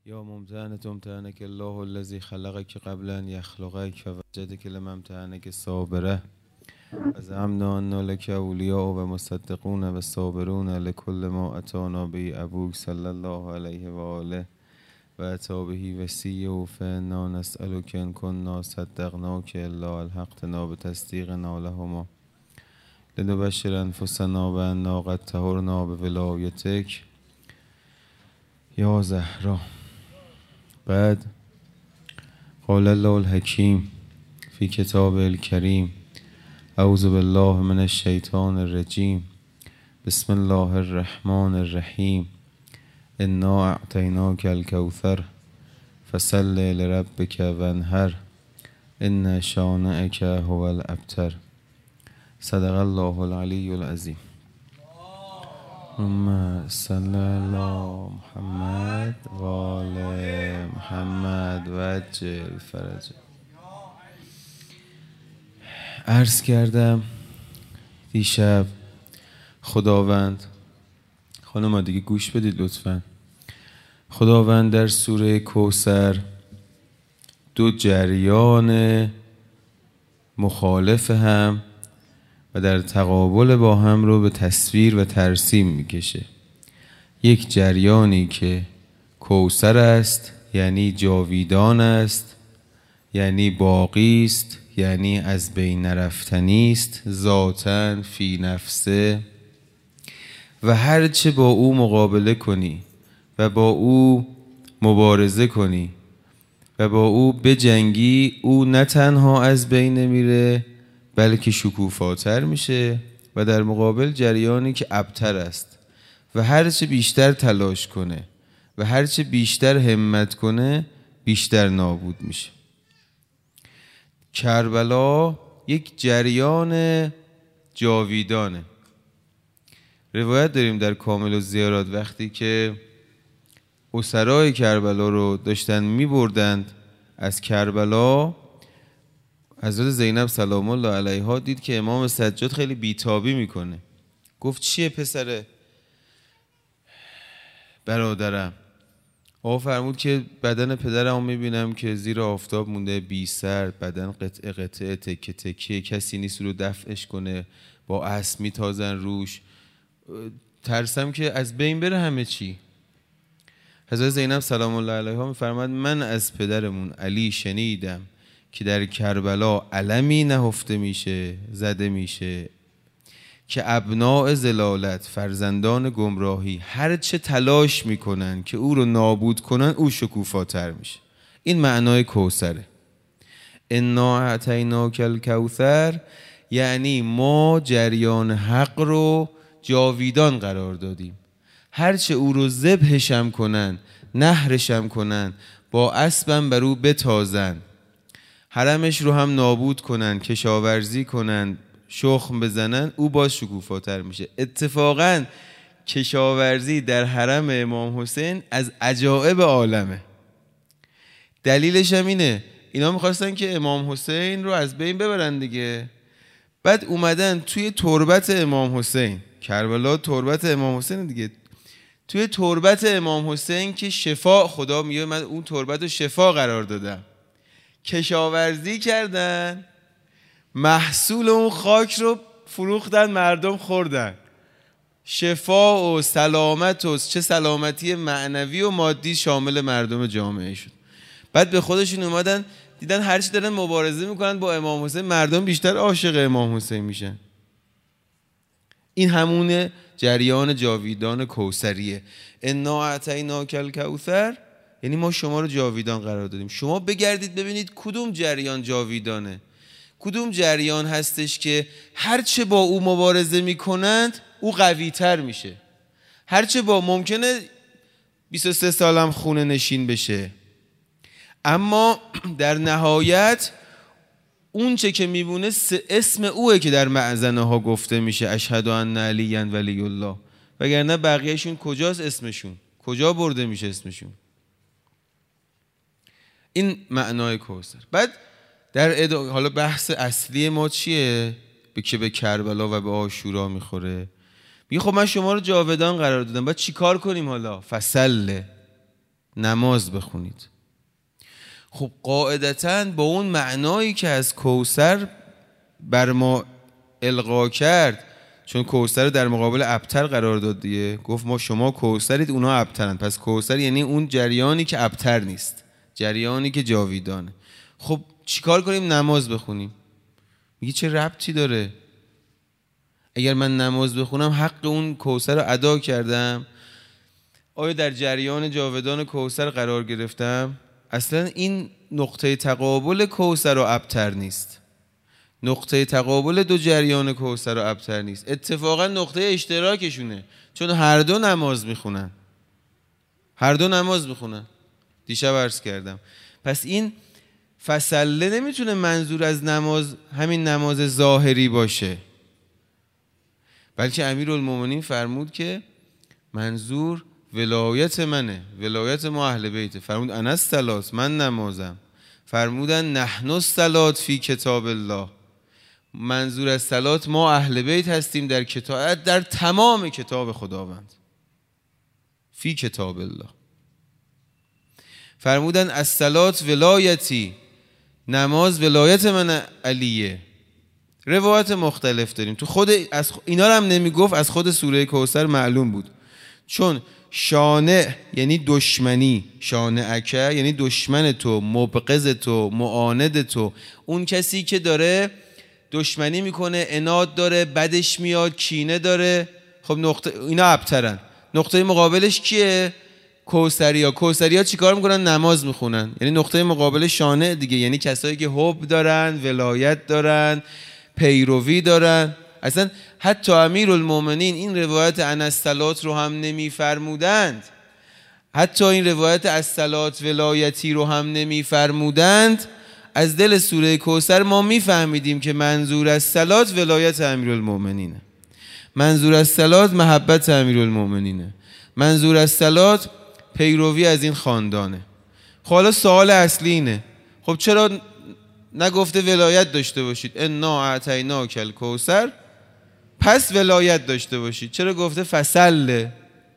یا ممتحن تمتحنک الله الذی خلقک قبل ان یخلقک فوجدک لم امتحنک صابره و زعمنا ان لک اولیاء و مصدقون و صابرون لکل ما اتانا به ابوک صلی الله علیه و آله و اتی به وصیه فانا نسألک ان کنا صدقناک الا الحقتنا بتصدیقنا لهما لنبشر انفسنا بأننا قد طهرنا بولایتک یا زهرا. بعد قال الله الحکیم فی کتاب الکریم اعوذ بالله من الشیطان الرجیم بسم الله الرحمن الرحیم انا اعطیناک الکوثر فصل لربک وانحر ان شانئک هو الابتر. صدق الله العلی العظیم. اللهم صل علی محمد و آل محمد و عجل فرجه. عرض کردم دیشب خداوند، خانم دیگه گوش بدید لطفا، خداوند در سوره کوثر دو جریان مخالف هم و در تقابل با هم رو به تصویر و ترسیم میکشه. یک جریانی که کوثر است، یعنی جاویدان است، یعنی باقی است، یعنی از بین نرفتنی است ذاتاً فی نفسه، و هرچه با او مقابله کنی و با او مبارزه کنی و با او بجنگی، او نه تنها از بین نمیره بلکه شکوفاتر میشه، و در مقابل جریانی که ابتر است و هرچه بیشتر تلاش کنه و هرچه بیشتر همت کنه بیشتر نابود میشه. کربلا یک جریان جاویدانه. روایت داریم در کامل الزیارات وقتی که اسرای کربلا رو داشتن میبردند از کربلا، حضرت زینب سلام الله علیها دید که امام سجاد خیلی بیتابی میکنه. گفت چیه پسر برادرم؟ آقا فرمود که بدن پدرم میبینم که زیر آفتاب مونده، بی سر، بدن قطعه قطعه، تکه تکه، کسی نیست رو دفعش کنه، با اسب میتازن روش، ترسم که از بین بره همه چی. حضرت زینب سلام الله علیها میفرماد من از پدرمون علی شنیدم که در کربلا علمی نهفته میشه، زده میشه که ابناء ضلالت، فرزندان گمراهی، هر چه تلاش میکنن که او رو نابود کنن او شکوفاتر میشه. این معنای کوثره. انا اعطیناک الکوثر، یعنی ما جریان حق رو جاویدان قرار دادیم. هر چه او رو ذبحشم کنن، نهرشم کنن، با اسبم بر او بتازن، حرمش رو هم نابود کنن، کشاورزی کنن، شخم بزنن، او باز شکوفاتر میشه. اتفاقا کشاورزی در حرم امام حسین از عجائب عالمه. دلیلش هم اینه، اینا میخواستن که امام حسین رو از بین ببرن دیگه. بعد اومدن توی تربت امام حسین، کربلا تربت امام حسین دیگه، توی تربت امام حسین که شفا، خدا میگه من اون تربت رو شفا قرار دادم، کشاورزی کردن، محصول اون خاک رو فروختن، مردم خوردن، شفا و سلامت و چه سلامتی معنوی و مادی شامل مردم جامعه شد. بعد به خودشون اومدن دیدن هرچی دارن مبارزه میکنن با امام حسین، مردم بیشتر عاشق امام حسین میشن. این همون جریان جاویدان کوثریه. انا اعطیناک الکوثر، یعنی ما شما رو جاویدان قرار دادیم. شما بگردید ببینید کدوم جریان جاویدانه، کدوم جریان هستش که هرچه با او مبارزه میکنند او قوی تر میشه. هرچه با ممکنه 23 سالم خونه نشین بشه، اما در نهایت اون چه که میبونه اسم اوه که در مأذنه ها گفته میشه اشهد ان علی ولی الله، وگرنه بقیهشون کجاست اسمشون؟ کجا برده میشه اسمشون؟ این معنای کوثر. بعد در حالا بحث اصلی ما چیه؟ که به کربلا و به عاشورا میخوره. میگه خب من شما رو جاودان قرار دادم، باید چی کار کنیم حالا؟ فصله، نماز بخونید. خب قاعدتاً با اون معنایی که از کوثر بر ما القا کرد، چون کوثر رو در مقابل ابتر قرار داد دیگه، گفت ما شما کوثرید اونا ابترن، پس کوثر یعنی اون جریانی که ابتر نیست، جریانی که جاویدانه. خب چیکار کنیم؟ نماز بخونیم. میگه چه ربطی داره؟ اگر من نماز بخونم حق اون کوثر رو ادا کردم؟ آیا در جریان جاودان کوثر قرار گرفتم؟ اصلا این نقطه تقابل کوثر و ابتر نیست، نقطه تقابل دو جریان کوثر و ابتر نیست، اتفاقا نقطه اشتراکشونه، چون هر دو نماز میخونن، هر دو نماز میخونن. دیشب عرض کردم. پس این فصله نمیتونه منظور از نماز همین نماز ظاهری باشه، بلکه امیرالمومنین فرمود که منظور ولایت منه، ولایت ما اهل بیته. فرمود انا الصلات، من نمازم. فرمودن نحن الصلات فی کتاب الله، منظور از صلات ما اهل بیت هستیم در کتاب، در تمام کتاب خداوند، فی کتاب الله. فرمودن الصلات ولایتی، نماز ولایت من علیه. روایت مختلف داریم تو خود از اینا رو هم نمیگفت، از خود سوره کوثر معلوم بود، چون شانع یعنی دشمنی، شانعکه یعنی دشمن تو، مبغض تو، معاند تو، اون کسی که داره دشمنی میکنه، عناد داره، بدش میاد، کینه داره. خب نقطه اینا ابترن. نقطه مقابلش کیه؟ کوثریا. کوثریا چیکار میکنن؟ نماز میخونن. یعنی نقطه مقابل شانع دیگه، یعنی کسایی که حب دارن، ولایت دارن، پیروی دارن. اصلا حتی امیرالمومنین این روایت عن الصلات رو هم نمیفرمودند، حتی این روایت الصلات ولایتی رو هم نمیفرمودند. از دل سوره کوثر ما میفهمیدیم که منظور از صلات ولایت امیرالمومنینه، منظور از صلات محبت امیرالمومنینه، منظور از صلات پیروی از این خاندانه. خب حالا سوال اصلی اینه، خب چرا نگفته ولایت داشته باشید؟ انا اعطیناک الکوثر، پس ولایت داشته باشید. چرا گفته فصله؟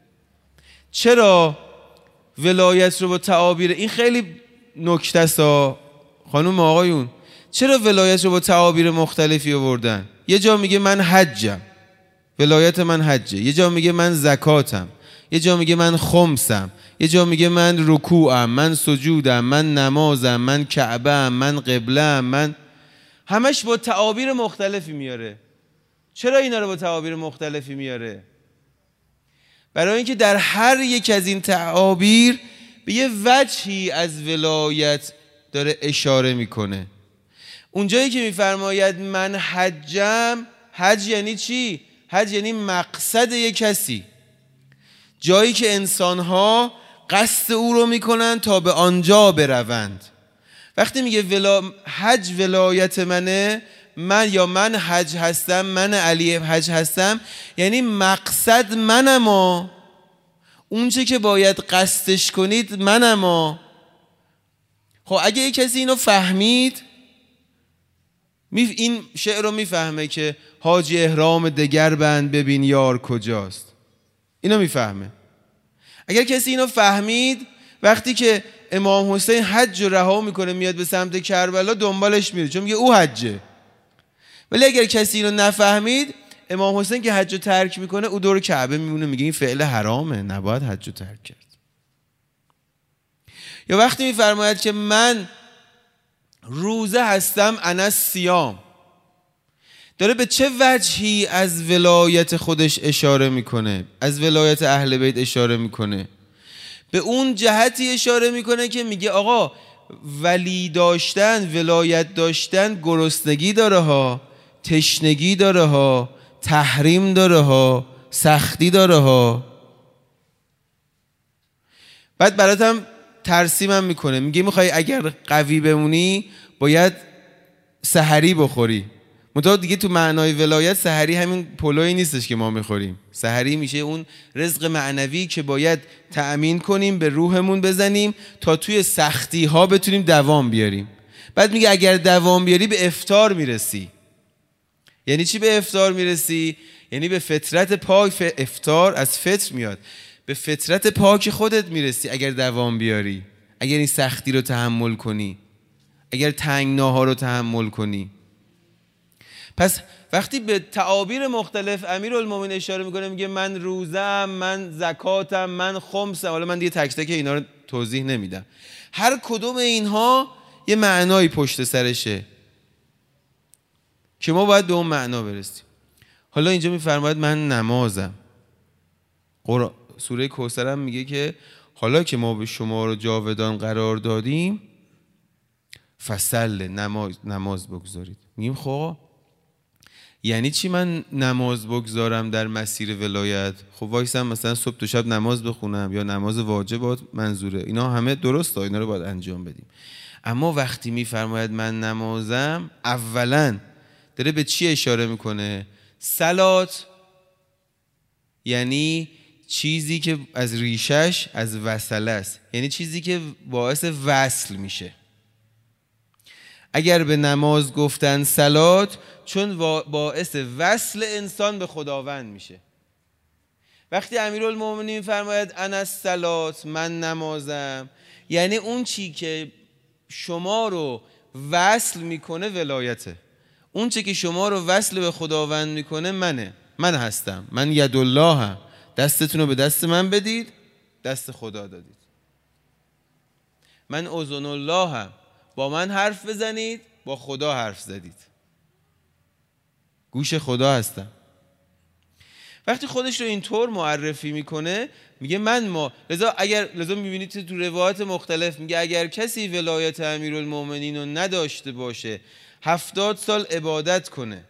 چرا ولایت رو با تعابیر، این خیلی نکته است خانم آقایون، چرا ولایت رو با تعابیر مختلفی آوردن؟ یه جا میگه من حجم، ولایت من حجه، یه جا میگه من زکاتم، یه جا میگه من خمسم، یه جا میگه من رکوعم، من سجودم، من نمازم، من کعبه‌ام، من قبله‌ام، من همش با تعابیر مختلفی میاره. چرا اینا رو با تعابیر مختلفی میاره؟ برای اینکه در هر یک از این تعابیر به یه وجهی از ولایت داره اشاره میکنه. اونجایی که میفرماید من حجم، حج یعنی چی؟ حج یعنی مقصد یک کسی، جایی که انسانها قصد او رو میکنن تا به آنجا بروند. وقتی میگه حج ولایت منه، من یا من حج هستم، من علی حج هستم، یعنی مقصد منم، اونچه که باید قصدش کنید منم. خب اگه یک کسی اینو فهمید، این شعر رو میفهمه که حاجی احرام دگر بند ببین یار کجاست، اینو میفهمه. اگر کسی اینو فهمید، وقتی که امام حسین حج رو رها میکنه میاد به سمت کربلا دنبالش میره، چون میگه او حجه. ولی اگر کسی اینو نفهمید، امام حسین که حج رو ترک میکنه او دور کعبه میمونه، میگه این فعل حرامه، نباید حج رو ترک کرد. یا وقتی میفرماید که من روزه هستم، انا الصیام، داره به چه وجهی از ولایت خودش اشاره میکنه؟ از ولایت اهل بیت اشاره میکنه. به اون جهتی اشاره میکنه که میگه آقا ولی داشتن، ولایت داشتن گرسنگی داره ها، تشنگی داره ها، تحریم داره ها، سختی داره ها. بعد براتم ترسیمم میکنه، میگه میخوای اگر قوی بمونی باید سحری بخوری. منتها دیگه تو معنای ولایت سحری همین پلوی نیستش که ما میخوریم. سحری میشه اون رزق معنوی که باید تأمین کنیم، به روحمون بزنیم تا توی سختی ها بتونیم دوام بیاریم. بعد میگه اگر دوام بیاری به افطار میرسی. یعنی چی به افطار میرسی؟ یعنی به فطرت پاک. افطار از فطر میاد. به فطرت پاک خودت میرسی اگر دوام بیاری، اگر این سختی رو تحمل کنی، اگر تنگناها رو تحمل کنی. پس وقتی به تعابیر مختلف امیرالمومنین اشاره میکنه، میگه من روزم، من زکاتم، من خمسم، حالا من دیگه تک تک اینا رو توضیح نمیدم، هر کدوم اینها یه معنایی پشت سرشه که ما باید به اون معنا برسیم. حالا اینجا میفرماید من نمازم. سوره کوثر هم میگه که حالا که ما به شما رو جاودان قرار دادیم فصل نماز بگذارید. میگیم خب یعنی چی من نماز بگذارم در مسیر ولایت؟ خب وایسم مثلا صبح تا شب نماز بخونم یا نماز واجبات منظوره، اینا همه درسته، اینا رو باید انجام بدیم. اما وقتی میفرماید من نمازم، اولا داره به چی اشاره میکنه؟ صلات یعنی چیزی که از ریشش از وصله است، یعنی چیزی که باعث وصل میشه. اگر به نماز گفتن صلات، چون باعث وصل انسان به خداوند میشه. وقتی امیرالمومنین فرماید انا الصلات، من نمازم، یعنی اون چی که شما رو وصل میکنه ولایته. اون چی که شما رو وصل به خداوند میکنه من هستم، من یدالله هم. دستتون رو به دست من بدید، دست خدا دادید. من اذن الله هم، با من حرف بزنید، با خدا حرف زدید. گوش خدا هستم. وقتی خودش رو اینطور معرفی میکنه، میگه لذا میبینید تو روایات مختلف میگه اگر کسی ولایت امیرالمومنین رو نداشته باشه، 70 سال عبادت کنه،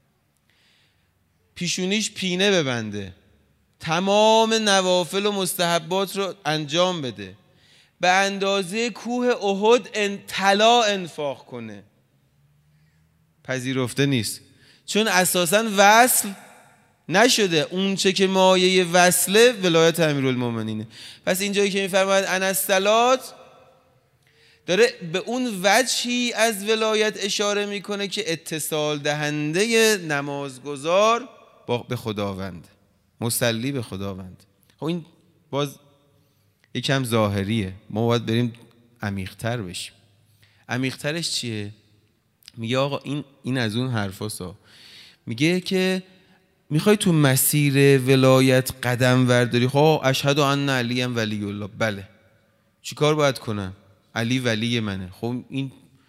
پیشونیش پینه ببنده، تمام نوافل و مستحبات رو انجام بده، به اندازه کوه احد طلا انفاق کنه، پذیرفته نیست، چون اساساً وصل نشده. اون چه که مایه وصله ولایت امیرالمومنینه. پس اینجایی که میفرماید انا الصلات، داره به اون وجهی از ولایت اشاره میکنه که اتصال دهنده نمازگزار به خداوند، مصلی به خداوند. خب این باز یکم ظاهریه، ما باید بریم عمیق‌تر بشیم. عمیق‌ترش چیه؟ میگه آقا این از اون حرفاسا. میگه که میخوای تو مسیر ولایت قدم ورداری، خب اشهد ان علی ولی الله، بله، چی کار باید کنم؟ علی ولی منه. خب این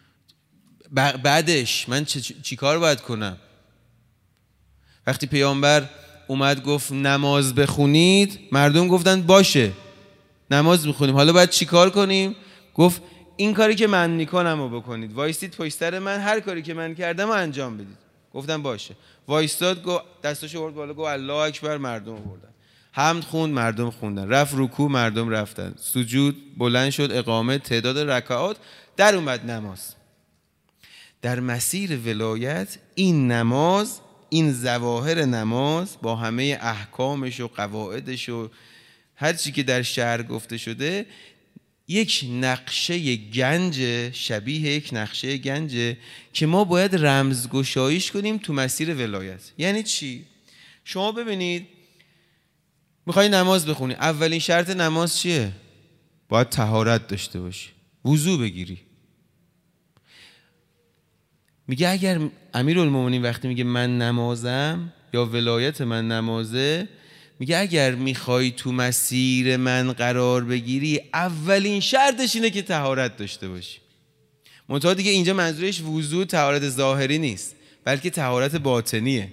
بعدش من چی کار باید کنم؟ وقتی پیامبر اومد گفت نماز بخونید، مردم گفتن باشه نماز بخونیم، حالا باید چی کار کنیم؟ گفت این کاری که من میکنم رو بکنید، وایستید پشت سر من، هر کاری که من کردم رو انجام بدید. گفتن باشه. وایستاد، گفت دستاشو برد بالا، گفت الله اکبر، مردم آوردن، حمد خوند، مردم خوندن، رفت رکوع، مردم رفتن سجود، بلند شد اقامه، تعداد رکعات، در اومد نماز. در مسیر ولایت این نماز، این ظواهر نماز با همه احکامش و قواعدش و هر چی که در شرع گفته شده، یک نقشه گنج، شبیه یک نقشه گنج که ما باید رمزگشاییش کنیم تو مسیر ولایت. یعنی چی؟ شما ببینید میخوای نماز بخونی، اولین شرط نماز چیه؟ باید طهارت داشته باشی، وضو بگیری. میگه اگر امیرالمومنین وقتی میگه من نمازم یا ولایت من نمازه، میگه اگر میخوای تو مسیر من قرار بگیری، اولین شرطش اینه که طهارت داشته باشی. منتها دیگه اینجا منظورش وضو طهارت ظاهری نیست، بلکه طهارت باطنیه.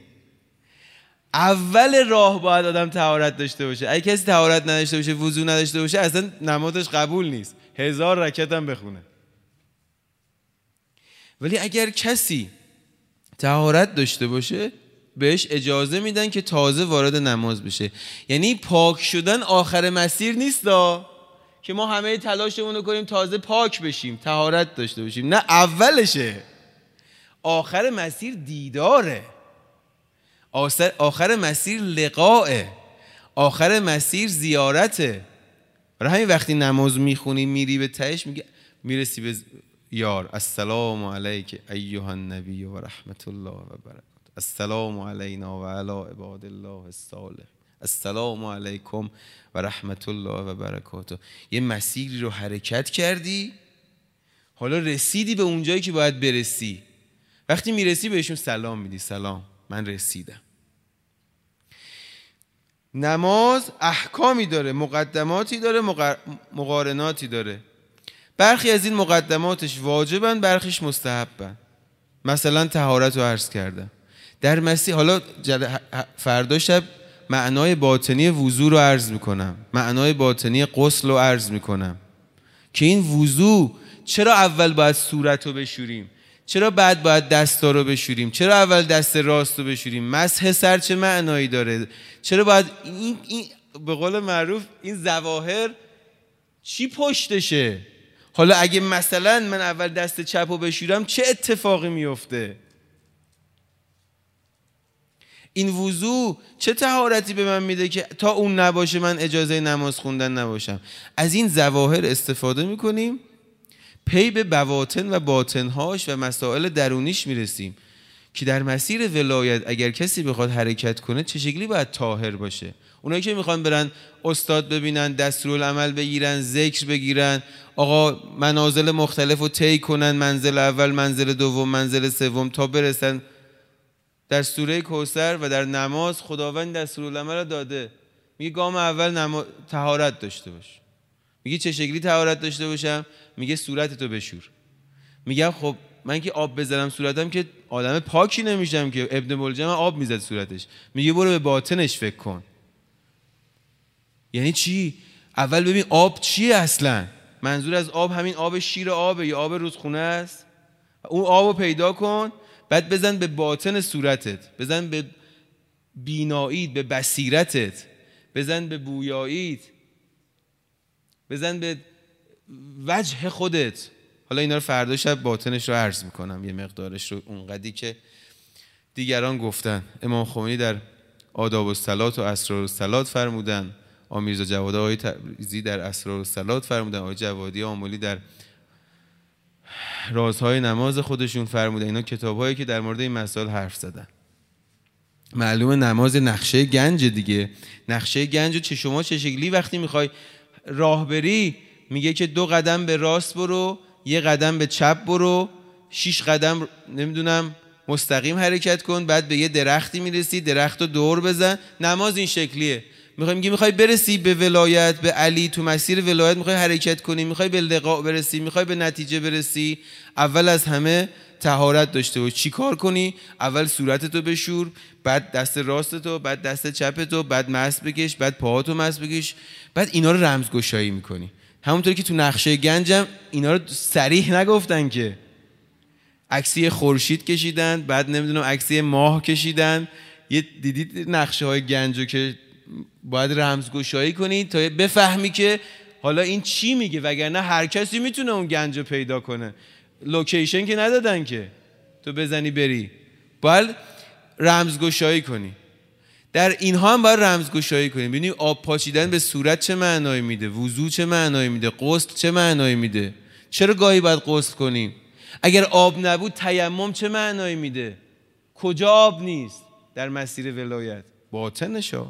اول راه باید آدم طهارت داشته باشه. اگه کسی طهارت نداشته باشه، وضو نداشته باشه، اصلا نمازش قبول نیست، 1000 رکعت هم بخونه. ولی اگر کسی طهارت داشته باشه، بهش اجازه میدن که تازه وارد نماز بشه. یعنی پاک شدن آخر مسیر نیست که ما همه تلاشمون رو کنیم تازه پاک بشیم، طهارت داشته باشیم. نه، اولشه. آخر مسیر دیداره، آخر مسیر لقائه، آخر مسیر زیارته. برای همین وقتی نماز میخونی میری به تهش، میرسی به یار السلام علیک ایها النبی و رحمت الله و برکاته، السلام علینا و علی عباد الله الصالح. السلام علیکم و رحمت الله و برکاته. یه مسیری رو حرکت کردی، حالا رسیدی به اونجایی که باید برسی. وقتی میرسی بهشون سلام میدی، سلام من رسیدم. نماز احکامی داره، مقدماتی داره، مقارناتی داره. برخی از این مقدماتش واجبن، برخیش مستحبن. مثلا طهارت رو عرض کردم در مسیح. حالا فردا شب معنای باطنی وضو رو عرض میکنم، معنای باطنی غسل رو عرض میکنم که این وضو چرا اول باید صورت رو بشوریم، چرا بعد باید دستا رو بشوریم، چرا اول دست راست رو بشوریم، مسح سر چه معنایی داره، چرا باید این به قول معروف این ظواهر چی پشتشه. حالا اگه مثلا من اول دست چپ رو بشورم چه اتفاقی میفته؟ این وضو چه طهارتی به من میده که تا اون نباشه من اجازه نماز خوندن نباشم؟ از این ظواهر استفاده میکنیم، پی به بواطن و باطنهاش و مسائل درونیش میرسیم که در مسیر ولایت اگر کسی بخواد حرکت کنه چه شکلی باید طاهر باشه. اونایی که میخوان برن استاد ببینن، دستورالعمل بگیرن، ذکر بگیرن، آقا منازل مختلف رو طی کنن، منزل اول، منزل دوم، منزل سوم، تا برسن در سوره کوثر و در نماز خداوند دستورالعمل رو داده. میگه گام اول طهارت داشته باش. میگه چه شکلی طهارت داشته باشم؟ میگه صورتتو بشور. میگم خب من که آب بزنم صورتم که آدم پاکی نمیشم که. ابن ملجم آب میزد صورتش. میگه برو به باطنش فکر کن. یعنی چی؟ اول ببین آب چیه اصلا. منظور از آب همین آب شیر آبه یا آب رودخونه است؟ اون آبو پیدا کن، بعد بزن به باطن صورتت، بزن به بیناییت، به بصیرتت، بزن به بویاییت، بزن به وجه خودت. حالا اینا رو فردا شب باطنش رو عرض میکنم، یه مقدارش رو اونقدی که دیگران گفتن. امام خمینی در آداب الصلات و اسرار الصلات فرمودن، آقا میرزا جواد آقای تبریزی در اسرار الصلات فرمودن، آقای جوادی آملی در رازهای نماز خودشون فرمودن. اینا کتاب‌هایی که در مورد این مسائل حرف زدن. معلومه نماز نقشه گنج دیگه. نقشه گنج چه شکلی وقتی میخوای راه بری، میگه که 2 قدم به راست برو، 1 قدم به چپ برو، 6 قدم نمیدونم مستقیم حرکت کن، بعد به یه درختی میرسی، درخت رو دور بزن. نماز این شکلیه. میخوای برسی به ولایت، به علی، تو مسیر ولایت میخوای حرکت کنی، میخوای به لقاء برسی، میخوای به نتیجه برسی، اول از همه طهارت داشته باش. چی کار کنی؟ اول صورتتو بشور، بعد دست راستتو، بعد دست چپتو، بعد مسح بکش، بعد پاهاتو مسح بکش، بعد اینا رو رمزگشایی میکنی. همونطوری که تو نقشه گنجم اینا رو صریح نگفتن که عکسی خورشید کشیدن، بعد نمیدونم عکسی ماه کشیدن. یه دیدید نقشه های گنجو که باید رمزگشایی کنی تا بفهمی که حالا این چی میگه، وگرنه هر کسی میتونه اون گنجو پیدا کنه. لوکیشن که ندادن که تو بزنی بری، باید رمزگشایی کنی. در اینها هم باید رمزگشایی کنی. ببینی آب پاچیدن به صورت چه معنایی میده، وضو چه معنایی میده، غسل چه معنایی میده، چرا گاهی باید غسل کنیم، اگر آب نبود تیمم چه معنایی میده، کجا آب نیست در مسیر ولایت، باطنشا.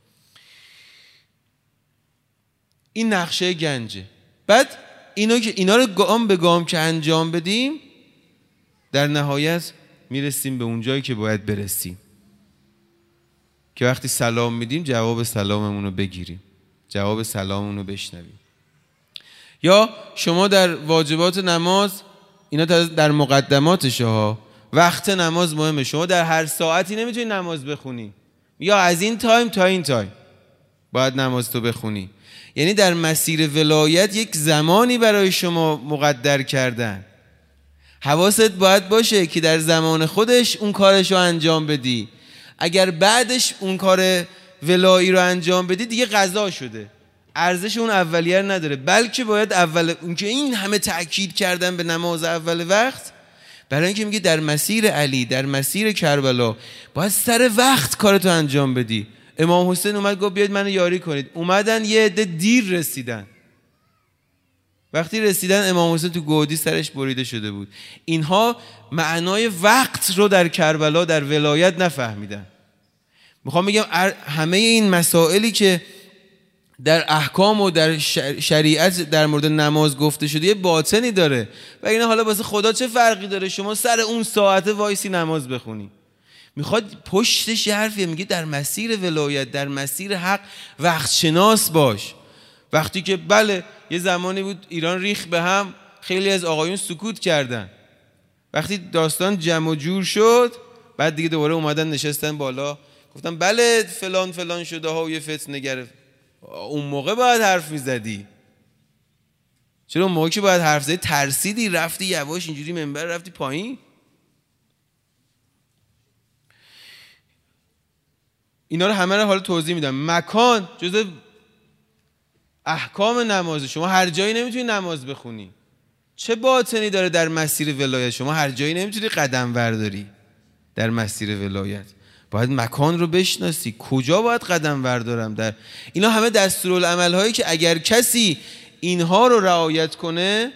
این نقشه گنجه. بعد اینا رو گام به گام که انجام بدیم، در نهایت میرسیم به اون جایی که باید برسیم، که وقتی سلام میدیم جواب سلاممون رو بگیریم، جواب سلاممون رو بشنویم. یا شما در واجبات نماز، اینا در مقدماتشه ها، وقت نماز مهمه. شما در هر ساعتی نمیتونی نماز بخونی، یا از این تایم تا این تایم باید نماز تو بخونی. یعنی در مسیر ولایت یک زمانی برای شما مقدر کردن. حواست باید باشه که در زمان خودش اون کارش رو انجام بدی. اگر بعدش اون کار ولایی رو انجام بدی دیگه قضا شده، ارزش اون اولیه نداره. بلکه باید اول اون که این همه تأکید کردن به نماز اول وقت، برای اینکه میگه در مسیر علی، در مسیر کربلا باید سر وقت کارتو انجام بدی. امام حسین اومد گفت بیاید منو یاری کنید. اومدن یه عده دیر رسیدن. وقتی رسیدن امام حسین تو گودی سرش بریده شده بود. اینها معنای وقت رو در کربلا، در ولایت نفهمیدن. میخوام بگم همه این مسائلی که در احکام و در شریعت در مورد نماز گفته شده یه باطنی داره و اینه. حالا واسه خدا چه فرقی داره شما سر اون ساعت وایسی نماز بخونی؟ میخواد پشتش یه حرفیه، میگه در مسیر ولایت، در مسیر حق وقت شناس باش. وقتی که بله یه زمانی بود ایران ریخ به هم، خیلی از آقایون سکوت کردن. وقتی داستان جمع و جور شد بعد دیگه دوباره اومدن نشستن بالا گفتن بله فلان فلان شده ها و یه فتنه گرفت. اون موقع باید حرف میزدی. چرا اون موقع که باید حرف زدی ترسیدی رفتی یواش اینجوری منبر رفتی پایین؟ اینا رو همه رو حالا توضیح میدم. مکان جزء احکام نماز. شما هر جایی نمیتونی نماز بخونی. چه باطنی داره در مسیر ولایت؟ شما هر جایی نمیتونی قدم برداری در مسیر ولایت. باید مکان رو بشناسی، کجا باید قدم بردارم. در اینا همه دستورالعمل هایی که اگر کسی اینها رو رعایت کنه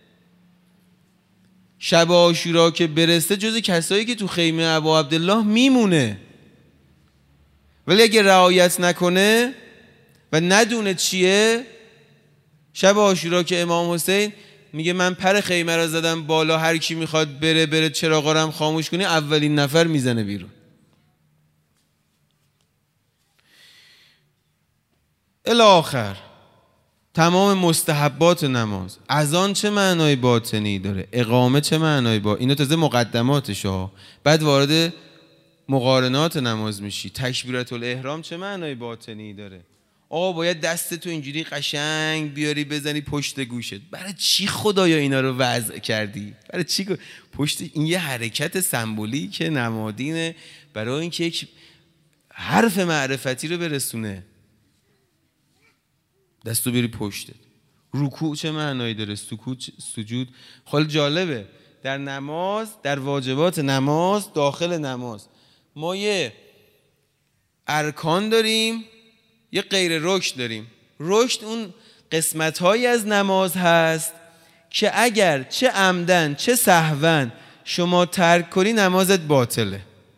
شب عاشورا که برسه جز کسایی که تو خیمه ابا عبدالله میمونه. ولی اگه رعایت نکنه و ندونه چیه، شب عاشورا که امام حسین میگه من پر خیمه رو زدم بالا، هر کی میخواد بره چراغا رو هم خاموش کنی، اولین نفر میزنه بیرون. الاخر تمام مستحبات نماز، اذان چه معنای باطنی داره، اقامه چه معنای اینو تازه مقدماتشه ها. بعد وارد مقارنات نماز میشی. تکبیرات الاحرام چه معنای باطنی داره؟ آقا باید دستتو اینجوری قشنگ بیاری بزنی پشت گوشت. برای چی خدایا اینا رو وضع کردی؟ برای چی پشت این یه حرکت سمبولیک نمادینه برای اینکه یک حرف معرفتی رو برسونه. دستو بری پشتت. رکوع چه معنایی داره؟ سجود. خیلی جالبه در نماز، در واجبات نماز، داخل نماز ما یه ارکان داریم، یه غیر رکن داریم. رکن اون قسمت‌هایی از نماز هست که اگر چه عمدن چه سهون شما ترک کنی نمازت باطله.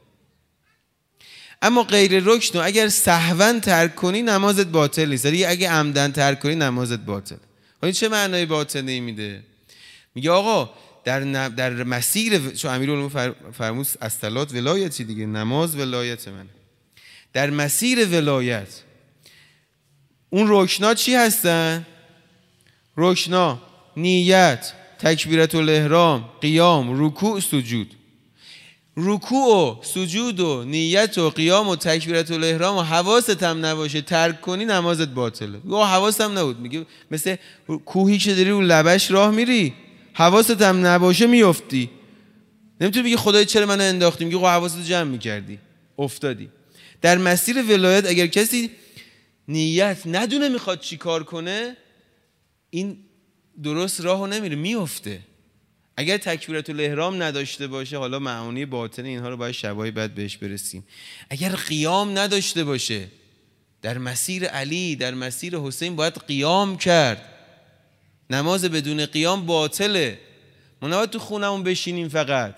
اما غیر رکن اگر سهون ترک کنی نمازت باطل نیست. یعنی اگه عمدن ترک کنی نمازت باطل. این چه معنای باطنی میده؟ میگه آقا در مسیر، چون امیرالمومنین فرمود الصلات ولایتی دیگه، نماز ولایت منه. در مسیر ولایت اون رکنا چی هستن؟ رکنا نیت، تکبیرات الاحرام، قیام، رکوع، سجود. رکوع و سجود و نیت و قیام و تکبیرات الاحرام و حواست هم نباشه ترک کنی نمازت باطله. یا حواست هم نبود، میگه مثل کوهی که داری اون لبش راه میری حواست هم نباشه میافتی. نمیتونی بگی خدای چرا منو انداختی، میگه حواست جمع میکردی افتادی. در مسیر ولایت اگر کسی نیت ندونه میخواد چی کار کنه، این درست راهو نمیره، میافته. اگر تکبیرات الاحرام نداشته باشه، حالا معانی باطن اینها رو باید شبای بعد بهش برسیم. اگر قیام نداشته باشه، در مسیر علی، در مسیر حسین باید قیام کرد. نماز بدون قیام باطله. ما نباید تو خونمون بشینیم فقط.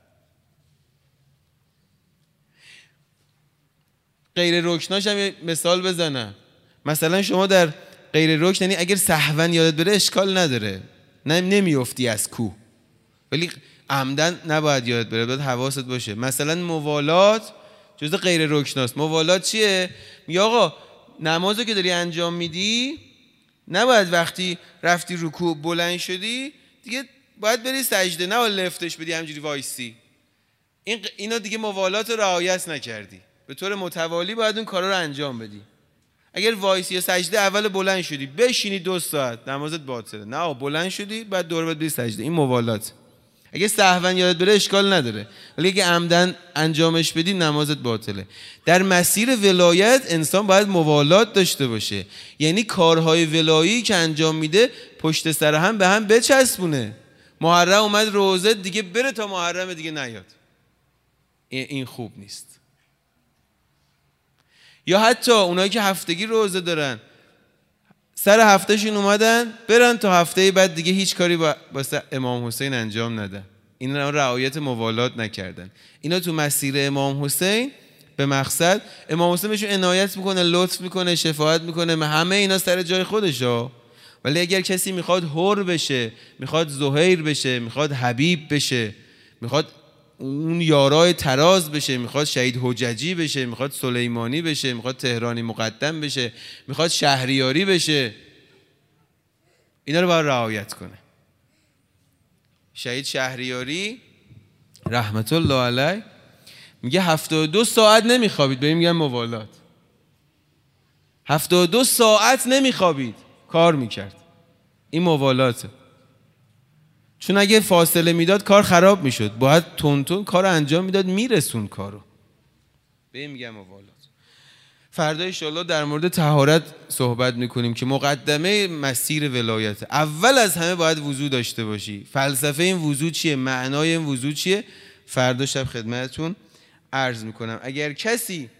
غیر رکناش هم یه مثال بزنم. مثلا شما در غیر رکن، یعنی اگر سهوا یادت بره اشکال نداره، نمیافتی از کوه، ولی عمدن نباید یادت بره، باید حواست باشه. مثلا موالات جزء غیر رکناست. موالات چیه؟ میگه آقا نمازو که داری انجام میدی نباید وقتی رفتی رکوع بلند شدی دیگه باید بری سجده، نه لفتش بدی همجوری وایسی. اینا دیگه موالات رو رعایت نکردی. به طور متوالی باید اون کارا رو انجام بدی. اگر وایسی یا سجده اول بلند شدی بشینی 2 ساعت نمازت باطله. نه بلند شدی بعد دور بعد بری سجده، این موالات. اگه سهوا یادت بره اشکال نداره، ولی اگه عمدن انجامش بدی نمازت باطله. در مسیر ولایت انسان باید موالات داشته باشه، یعنی کارهای ولایی که انجام میده پشت سر هم به هم بچسبونه. محرم اومد روزه دیگه بره تا محرم دیگه نیاد، این خوب نیست. یا حتی اونایی که هفتگی روزه دارن سر هفتهشون اومدن برن تا هفته بعد دیگه هیچ کاری واسه امام حسین انجام ندن. اینا رعایت موالات نکردن. اینا تو مسیر امام حسین به مقصد، امام حسین بهشون عنایت میکنه، لطف میکنه، شفاعت میکنه، همه اینا سر جای خودشه. ولی اگر کسی میخواد حر بشه، میخواد زهیر بشه، میخواد حبیب بشه، میخواد اون یارای تراز بشه، میخواد شهید حججی بشه، میخواد سلیمانی بشه، میخواد تهرانی مقدم بشه، میخواد شهریاری بشه، اینا رو باید رعایت کنه. شهید شهریاری رحمت الله علیه میگه 72 ساعت نمیخوابید، بهم میگن موالات، 72 ساعت نمیخوابید کار میکرد. این موالاته. چون اگه فاصله میداد کار خراب میشد، باید تون کار انجام میداد، میرسون کارو. بهم میگن موالات. فردا ان شاءالله در مورد طهارت صحبت میکنیم که مقدمه مسیر ولایت. اول از همه باید وضو داشته باشی. فلسفه این وضو چیه؟ معنای این وضو چیه؟ فردا شب خدمتتون عرض میکنم. اگر کسی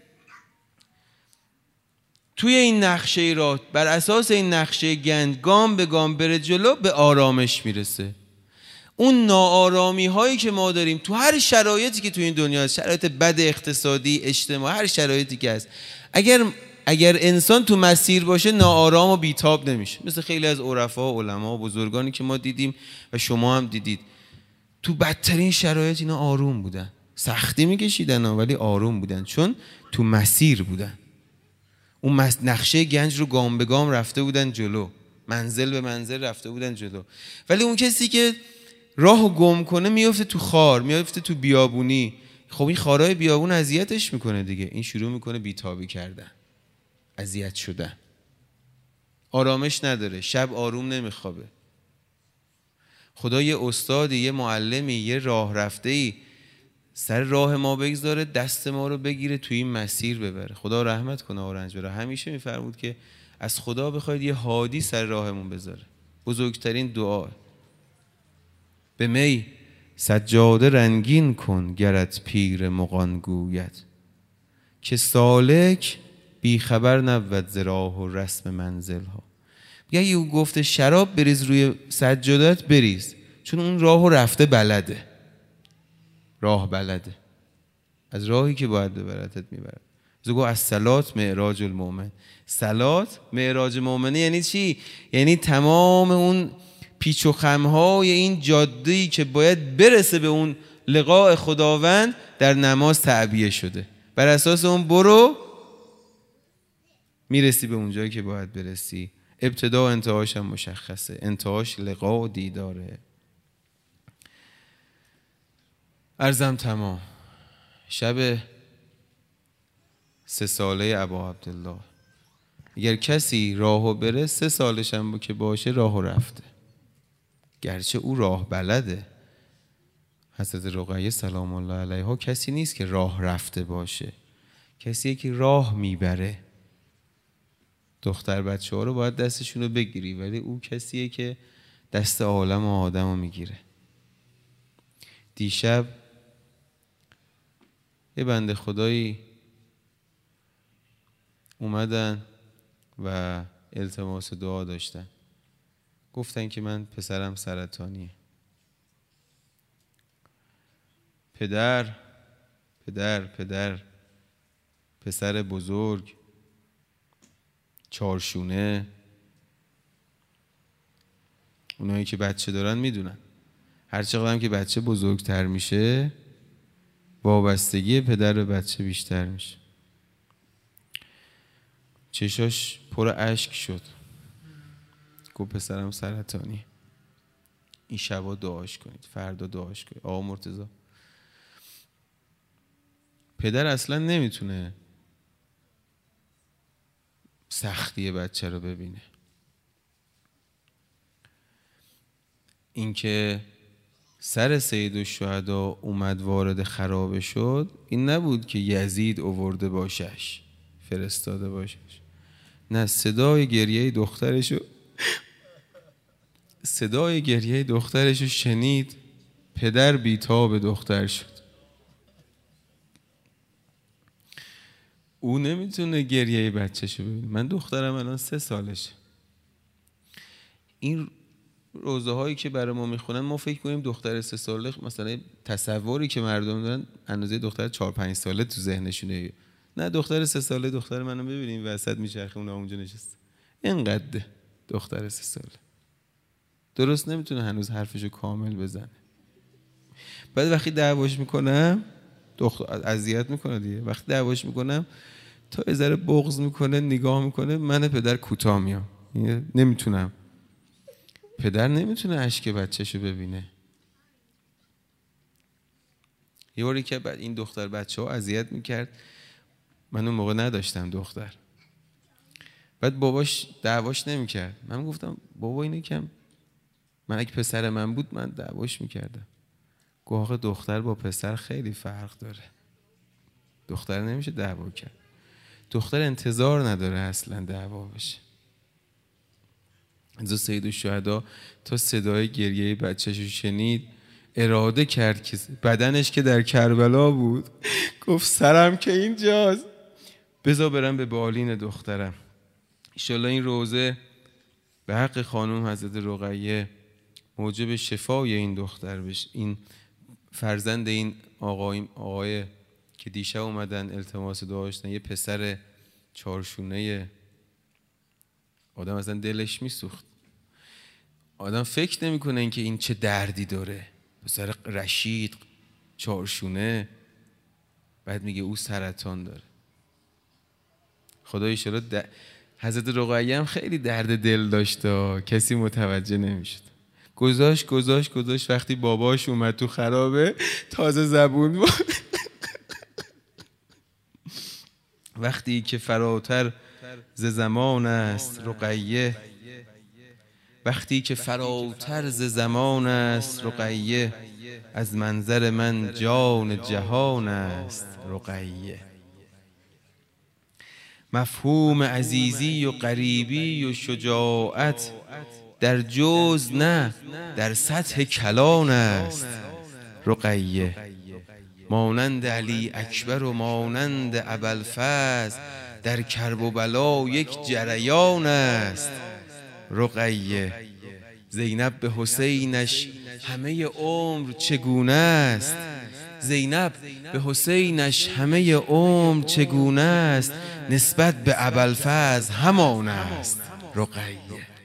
توی این نقشه راه بر اساس این نقشه گنج گام به گام بره جلو، به آرامش میرسه. اون ناآرامی هایی که ما داریم تو هر شرایطی که تو این دنیا هست، شرایط بد اقتصادی، اجتماعی، هر شرایطی که هست، اگر انسان تو مسیر باشه ناآرام و بیتاب نمیشه. مثل خیلی از عرفا و علما و بزرگانی که ما دیدیم و شما هم دیدید، تو بدترین شرایط اینا آروم بودن، سختی میکشیدن ولی آروم بودن، چون تو مسیر بودن. اون نقشه گنج رو گام به گام رفته بودن جلو، منزل به منزل رفته بودن جلو. ولی اون کسی که راهو گم کنه میفته تو خار، میفته تو بیابونی. خب این خارای بیابون اذیتش میکنه دیگه. این شروع میکنه بیتابی کردن، اذیت شدن، آرامش نداره، شب آروم نمیخوابه. خدا یه استادی، یه معلمی، یه راه رفته‌ای سر راه ما بگذاره، دست ما رو بگیره توی این مسیر ببره. خدا رحمت کنه آرنج بره. همیشه میفرمود که از خدا بخواید یه هادی سر راهمون بذاره. بزرگترین دعا به می سجاده رنگین کن گرت پیر مغان گوید، که سالک بی خبر نبود ز راه و رسم منزل ها. اگه او گفته شراب بریز روی سجادت، بریز، چون اون راهو رفته، بلده، راه بلده، از راهی که باید ببرتت میبرد. زگو از صلات معراج المؤمن. صلات معراج مؤمنه یعنی چی؟ یعنی تمام اون پیچ و خمهای این جاده‌ای که باید برسه به اون لقاء خداوند در نماز تعبیه شده. بر اساس اون برو، میرسی به اون جایی که باید برسی. ابتدا و انتهاش هم مشخصه، انتهاش لقاء و دیداره. عرضم تمام. شب 3 ساله ابا عبدالله، اگر کسی راهو بره 3 سالش هم که باشه راهو رفته، گرچه او راه بلده. حضرت رقیه سلام الله علیها کسی نیست که راه رفته باشه، کسیه که راه میبره. دختر بچه ها رو باید دستشون رو بگیری، ولی او کسیه که دست عالم و آدم رو میگیره. دیشب یه بنده خدایی اومدن و التماس دعا داشتن. گفتن که من پسرم سرطانیه. پدر پسر بزرگ، چارشونه، اونایی که بچه دارن میدونن هر چقدر هم که بچه بزرگتر میشه وابستگی پدر به بچه بیشتر میشه. چشاش پر اشک شد، گفت پسرم سرطانی. این شبا دعاش کنید، فردا دعاش کنید. آقا مرتضی، پدر اصلا نمیتونه سختی بچه رو ببینه. اینکه سر سیدالشهدا اومد وارد خرابه شد، این نبود که یزید آورده باشش، فرستاده باشش، نه، صدای گریه دخترشو شنید. پدر بیتاب دختر شد. او نمیتونه گریه بچه‌شو ببینه. من دخترم الان 3 سالشه. این روزه هایی که برای ما میخونن ما فکر کنیم دختر 3 ساله، مثلا تصوری که مردم دارن اندازه دختر 4-5 ساله تو ذهنشونه. نه دختر 3 ساله، دختر منو ببینیم وسط میچرخه، اون اونجا نشسته، اینقدر دختر 3 ساله درست نمیتونه هنوز حرفشو کامل بزنه. بعد وقتی دعواش میکنم اذیت میکنه دیگه، وقتی دعواش میکنم تا یه ذره بغض میکنه، نگاه میکنه، من پدر کوتاه میام، نمیتونم، پدر نمیتونه اشک بچه‌شو ببینه. یه باری که بعد این دختر بچه‌ها اذیت میکرد، من اون موقع نداشتم دختر، بعد باباش دعواش نمیکرد، من گفتم بابا اینه کم، من اگه پسر من بود من دعواش میکردم. گفت آخه دختر با پسر خیلی فرق داره، دختر نمیشه دعوا کرد، دختر انتظار نداره اصلا دعوا بشه. از سید الشهدا تا صدای گریه بچه‌شو شنید اراده کرد که بدنش که در کربلا بود گفت سرم که اینجاست، بذار برم به بالین دخترم. انشالله این روزه به حق خانم حضرت رقیه موجب شفای این دختر بشه، این فرزند این آقای که دیشب اومدن التماس دعا داشتن، یه پسر چارشونه، آدم اصلا دلش میسوخت، آدم فکر نمیکنه اینکه این چه دردی داره، پسر رشید چارشونه، بعد میگه او سرطان داره. خدای انشالله حضرت رقیه هم خیلی درد دل داشته، کسی متوجه نمیشد، گذاشت وقتی باباش اومد تو خرابه تازه زبون بود. وقتی که فراتر ز زمان است رقیه، وقتی که فراتر ز زمان است رقیه، از منظر من جان جهان است رقیه. مفهوم عزیزی و قریبی و شجاعت در جز نه در سطح کلان است رقیه. مانند علی اکبر و مانند ابوالفضل در کرب و بلا یک جریان است رقیه. زینب به حسینش همه عمر چگونه است، زینب به حسینش همه عمر چگونه است، نسبت به ابوالفضل همان است رقیه.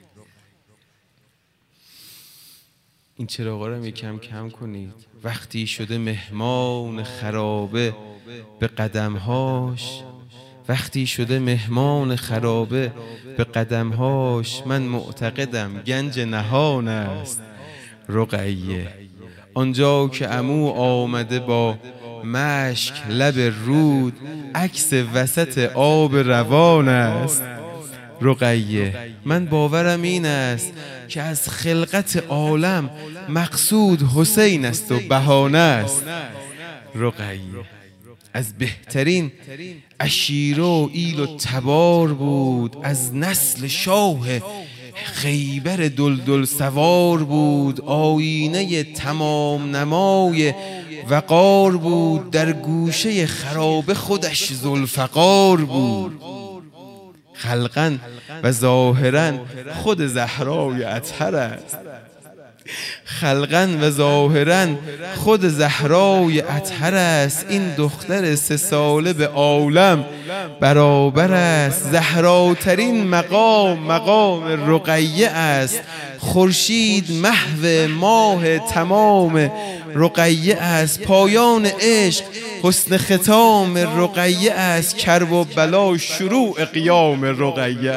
این چراغا رو یکم کم کنید. وقتی شده مهمان خرابه به قدمهاش، وقتی شده مهمان خرابه به قدمهاش، من معتقدم گنج نهان است رقیه. آنجا که عمو آمده با مشک لب رود، عکس وسط آب روان است رقیه. من باورم این است که از خلقت عالم مقصود حسین است و بهانه است رقیه. از بهترین عشیره و ایل و تبار بود، از نسل شاه خیبر دلدل سوار بود، آینه تمام نمای وقار بود، در گوشه خرابه خودش ذوالفقار بود. خلقاً و ظاهراً خود زهرای اطهر است، خلقاً و ظاهراً خود زهرای اطهر است. این دختر 3 ساله به عالم برابر است، زهراترین مقام رقیه است. خورشید محو ماه تمام رقیه است، پایان عشق حسن ختام رقیه است، کرب و بلا شروع قیام رقیه.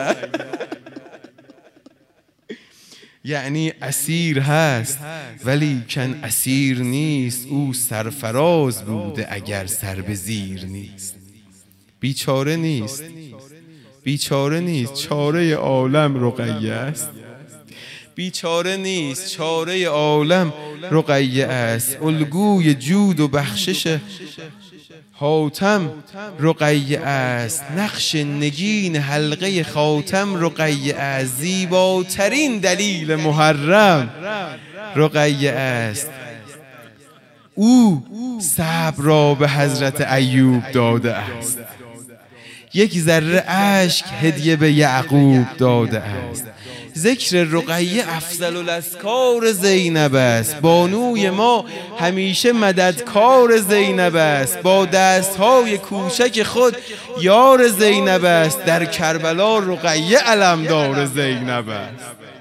یعنی اسیر هست ولی کن اسیر نیست، او سرفراز بوده اگر سر به زیر نیست. بیچاره نیست، بیچاره نیست، چاره عالم رقیه است. بیچاره نیست، چاره عالم رقیه است. الگوی جود و بخشش حاتم رقیه است، نقش نگین حلقه خاتم رقیه است. زیباترین دلیل محرم رقیه است. او صبر را به حضرت ایوب داده است، یک ذره اشک هدیه به یعقوب داده است. ذکر رقیه افضل الاذکار زینب است. بانوی ما همیشه مددکار زینب است. با دستهای کوچک خود یار زینب است. در کربلا رقیه علمدار زینب است.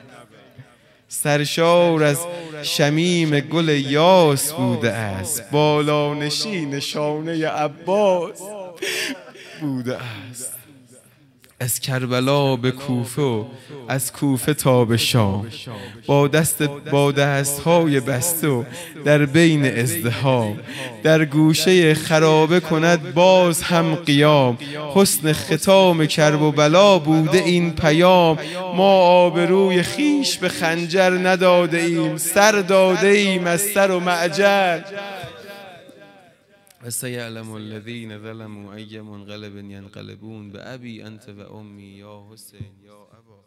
سرشار از شمیم گل یاس بوده است. بالانشین شانه عباس بوده است. از کربلا به کوفه و از کوفه تا به شام، با دستهای بسته و در بین ازدحام، در گوشه خرابه کند باز هم قیام. حسن ختام کرب و بلا بوده این پیام. ما آبروی خیش به خنجر نداده ایم، سر داده ایم از سر و معجر. و سیعلم الذین ظلموا ای منقلب ینقلبون بأبی انت و امی یا حسین یا ابا